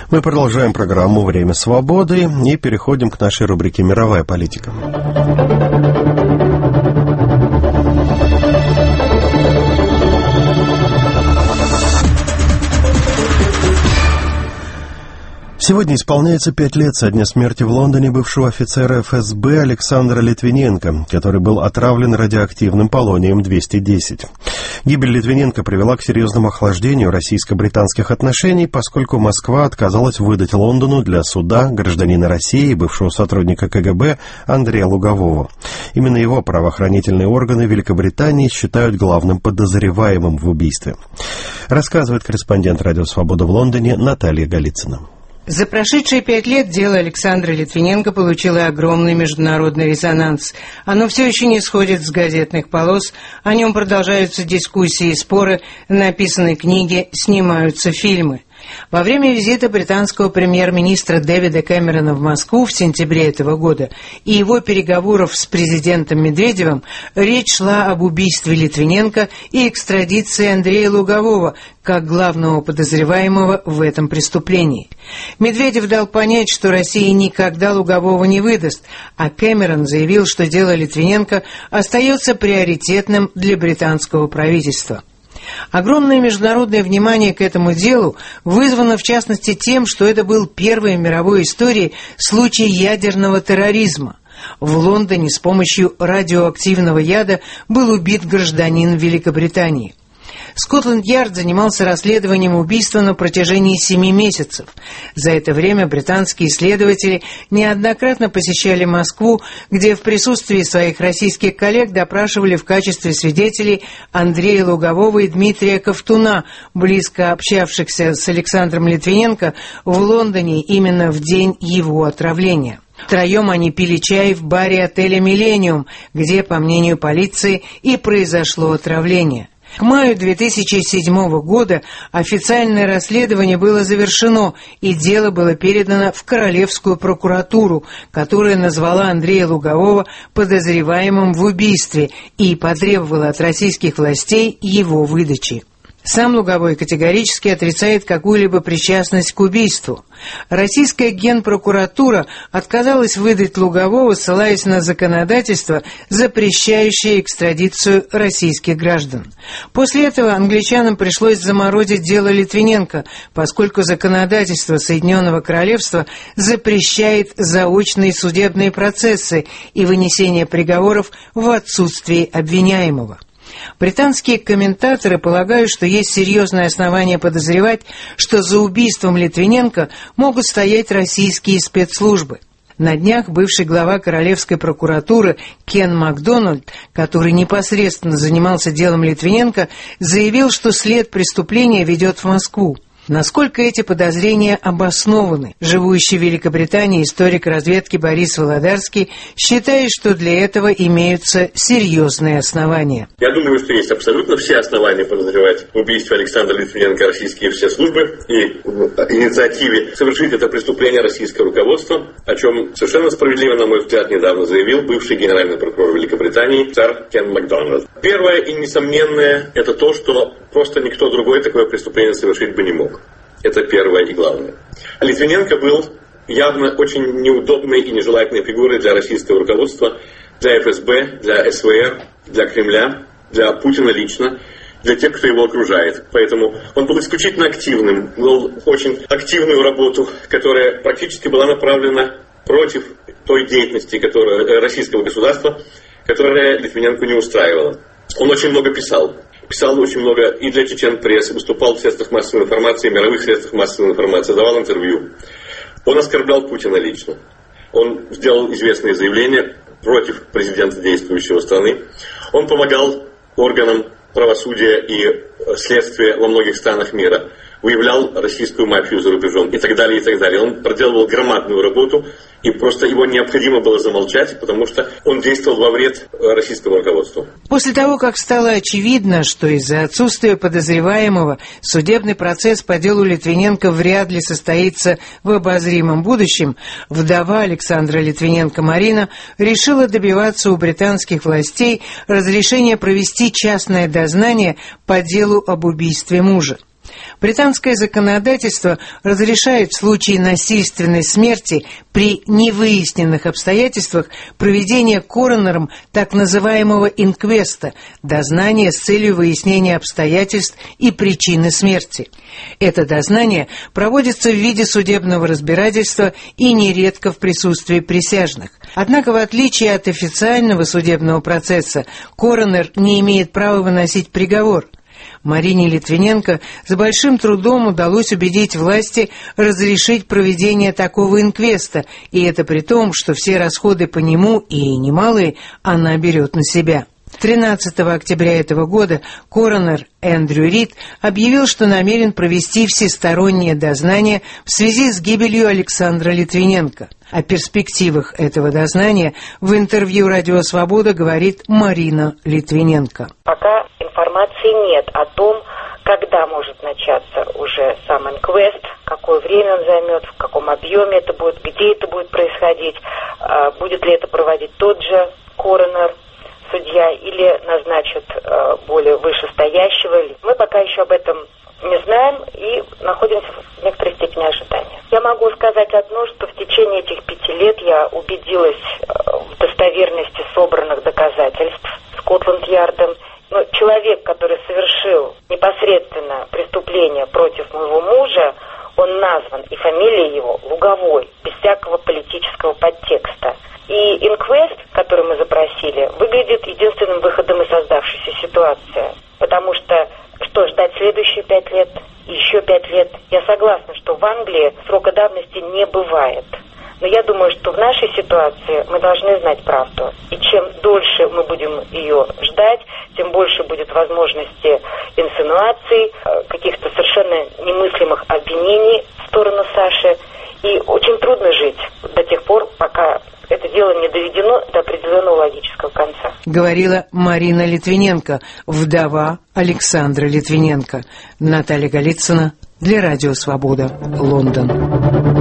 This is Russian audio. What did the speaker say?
Мы продолжаем программу «Время свободы» и переходим к нашей рубрике «Мировая политика». Сегодня исполняется 5 лет со дня смерти в Лондоне бывшего офицера ФСБ Александра Литвиненко, который был отравлен радиоактивным полонием-210. Гибель Литвиненко привела к серьезному охлаждению российско-британских отношений, поскольку Москва отказалась выдать Лондону для суда гражданина России и бывшего сотрудника КГБ Андрея Лугового. Именно его правоохранительные органы Великобритании считают главным подозреваемым в убийстве. Рассказывает корреспондент «Радио Свобода» в Лондоне Наталья Голицына. За прошедшие 5 лет дело Александра Литвиненко получило огромный международный резонанс. Оно все еще не сходит с газетных полос, о нем продолжаются дискуссии и споры, написаны книги, снимаются фильмы. Во время визита британского премьер-министра Дэвида Кэмерона в Москву в сентябре этого года и его переговоров с президентом Медведевым речь шла об убийстве Литвиненко и экстрадиции Андрея Лугового как главного подозреваемого в этом преступлении. Медведев дал понять, что Россия никогда Лугового не выдаст, а Кэмерон заявил, что дело Литвиненко остается приоритетным для британского правительства. Огромное международное внимание к этому делу вызвано в частности тем, что это был первый в мировой истории случай ядерного терроризма. В Лондоне с помощью радиоактивного яда был убит гражданин Великобритании. Скотланд-Ярд занимался расследованием убийства на протяжении 7 месяцев. За это время британские следователи неоднократно посещали Москву, где в присутствии своих российских коллег допрашивали в качестве свидетелей Андрея Лугового и Дмитрия Ковтуна, близко общавшихся с Александром Литвиненко в Лондоне именно в день его отравления. Втроем они пили чай в баре отеля «Миллениум», где, по мнению полиции, и произошло отравление. К маю 2007 года официальное расследование было завершено, и дело было передано в Королевскую прокуратуру, которая назвала Андрея Лугового подозреваемым в убийстве и потребовала от российских властей его выдачи. Сам Луговой категорически отрицает какую-либо причастность к убийству. Российская генпрокуратура отказалась выдать Лугового, ссылаясь на законодательство, запрещающее экстрадицию российских граждан. После этого англичанам пришлось заморозить дело Литвиненко, поскольку законодательство Соединенного Королевства запрещает заочные судебные процессы и вынесение приговоров в отсутствии обвиняемого. Британские комментаторы полагают, что есть серьезное основание подозревать, что за убийством Литвиненко могут стоять российские спецслужбы. На днях бывший глава Королевской прокуратуры Кен Макдональд, который непосредственно занимался делом Литвиненко, заявил, что след преступления ведет в Москву. Насколько эти подозрения обоснованы? Живущий в Великобритании историк разведки Борис Володарский считает, что для этого имеются серьезные основания. Я думаю, что есть абсолютно все основания подозревать в убийстве Александра Литвиненко российские все службы и в инициативе совершить это преступление российское руководство, о чем совершенно справедливо, на мой взгляд, недавно заявил бывший генеральный прокурор Великобритании сэр Кен Макдональд. Первое и несомненное – это то, что просто никто другой такое преступление совершить бы не мог. Это первое и главное. А Литвиненко был явно очень неудобной и нежелательной фигурой для российского руководства, для ФСБ, для СВР, для Кремля, для Путина лично, для тех, кто его окружает. Поэтому он был исключительно активным, вел очень активную работу, которая практически была направлена против той деятельности российского государства, которая Литвиненко не устраивала. Он очень много писал. Писал очень много и для Чечен-пресс, выступал в средствах массовой информации, мировых средствах массовой информации, давал интервью. Он оскорблял Путина лично. Он сделал известные заявления против президента действующего страны. Он помогал органам правосудия и следствия во многих странах мира. Выявлял российскую мафию за рубежом и так далее, и так далее. Он проделывал громадную работу, и просто его необходимо было замолчать, потому что он действовал во вред российскому руководству. После того, как стало очевидно, что из-за отсутствия подозреваемого судебный процесс по делу Литвиненко вряд ли состоится в обозримом будущем, вдова Александра Литвиненко Марина решила добиваться у британских властей разрешения провести частное дознание по делу об убийстве мужа. Британское законодательство разрешает в случае насильственной смерти при невыясненных обстоятельствах проведение коронером так называемого инквеста, дознания с целью выяснения обстоятельств и причины смерти. Это дознание проводится в виде судебного разбирательства и нередко в присутствии присяжных. Однако, в отличие от официального судебного процесса, коронер не имеет права выносить приговор. Марине Литвиненко с большим трудом удалось убедить власти разрешить проведение такого инквеста, и это при том, что все расходы по нему, и немалые, она берет на себя. 13 октября этого года коронер Эндрю Рид объявил, что намерен провести всестороннее дознание в связи с гибелью Александра Литвиненко. О перспективах этого дознания в интервью «Радио Свобода» говорит Марина Литвиненко. Пока информации нет о том, когда может начаться уже сам инквест, какое время он займет, в каком объеме это будет, где это будет происходить, будет ли это проводить тот же коронер, судья, или назначат более вышестоящего. Мы пока еще об этом не знаем и находимся в некоторой степени ожидания. Я могу сказать одно, что в течение этих 5 лет я убедилась в достоверности собранных доказательств Скотланд-Ярдом. Но человек, который совершил непосредственно преступление против моего мужа, он назван, и фамилия его Луговой, без всякого политического подтекста. И инквест, который мы запросили, выглядит единственным выходом из создавшейся ситуации. Потому что ждать следующие 5 лет, еще 5 лет? Я согласна, что в Англии срока давности не бывает. Но я думаю, что в нашей ситуации мы должны знать правду. И чем дольше мы будем ее ждать, тем больше будет возможности инсинуаций, каких-то совершенно немыслимых обвинений в сторону Саши. И очень трудно жить до тех пор, пока это дело не доведено до определенного логического конца. Говорила Марина Литвиненко, вдова Александра Литвиненко. Наталья Голицына для Радио Свобода, Лондон.